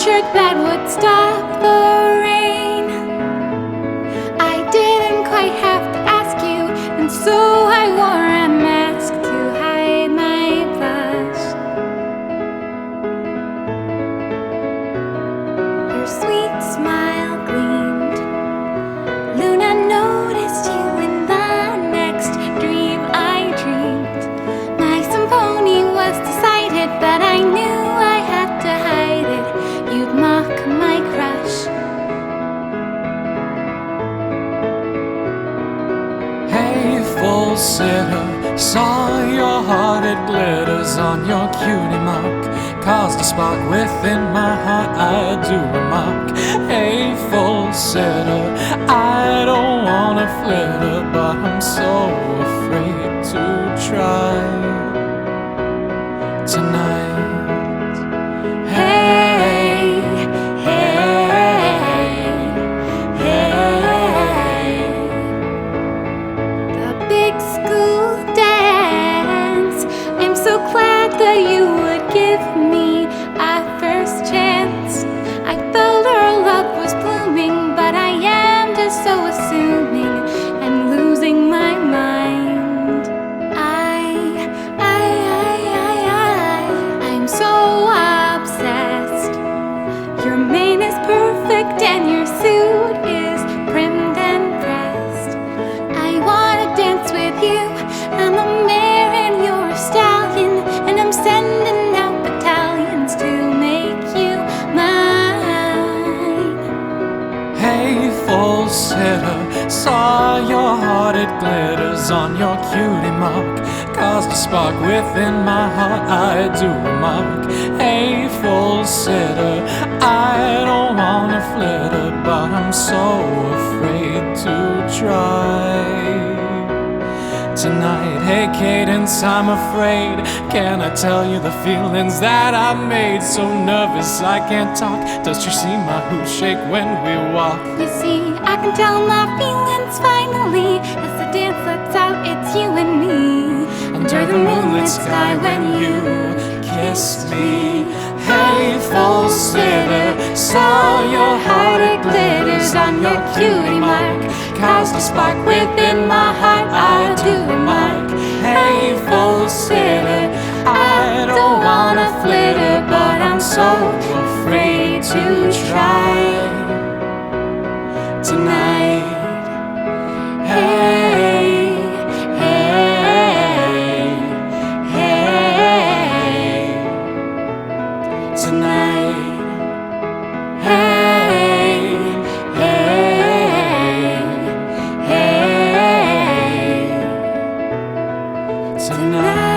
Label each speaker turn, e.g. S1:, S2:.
S1: shirt that would stop the rain. I didn't quite have to ask you, and so I wore a mask to hide my blush. Your sweet smile gleamed. Luna noticed you in the next dream I dreamed. My symphony was decided, but I knew I had to hide it. You'd mock my crush.
S2: Hey, full sitter, saw your heart, it glitters on your cutie mark. Caused a spark within my heart, I do remark. Hey, full sitter, I don't wanna flitter, but I'm so afraid to try tonight.
S1: Hey, hey, hey. The big school dance. I'm so glad that you would give me a first chance. I felt our love was blooming, but I am just so assuming and losing my mind. I'm so obsessed. Your mane is perfect and your suit is primmed and pressed. I wanna dance with you. I'm a mare and you're a stallion, and I'm sending out battalions to make you mine.
S2: Hey, full sitter, saw your heart, it glitters on your cutie mark. Caused a spark within my heart, I do remark. Hey, full sitter, I don't wanna flitter, but I'm so afraid to try tonight. Hey, Cadence, I'm afraid. Can I tell you the feelings that I made? So nervous I can't talk. Does you see my hooves shake when we walk?
S1: You see, I can tell my feelings finally. As the dance lets out, it's you and me.
S2: Under the moonlit sky when you kissed me. Hey, full sitter, saw your heart, it glitters on your cutie mark. Caused a spark within my heart, I do remark. Hey, full sitter, I don't wanna flitter, but I'm so afraid to try tonight. Hey, hey, hey, tonight. Hey, hey, hey, tonight.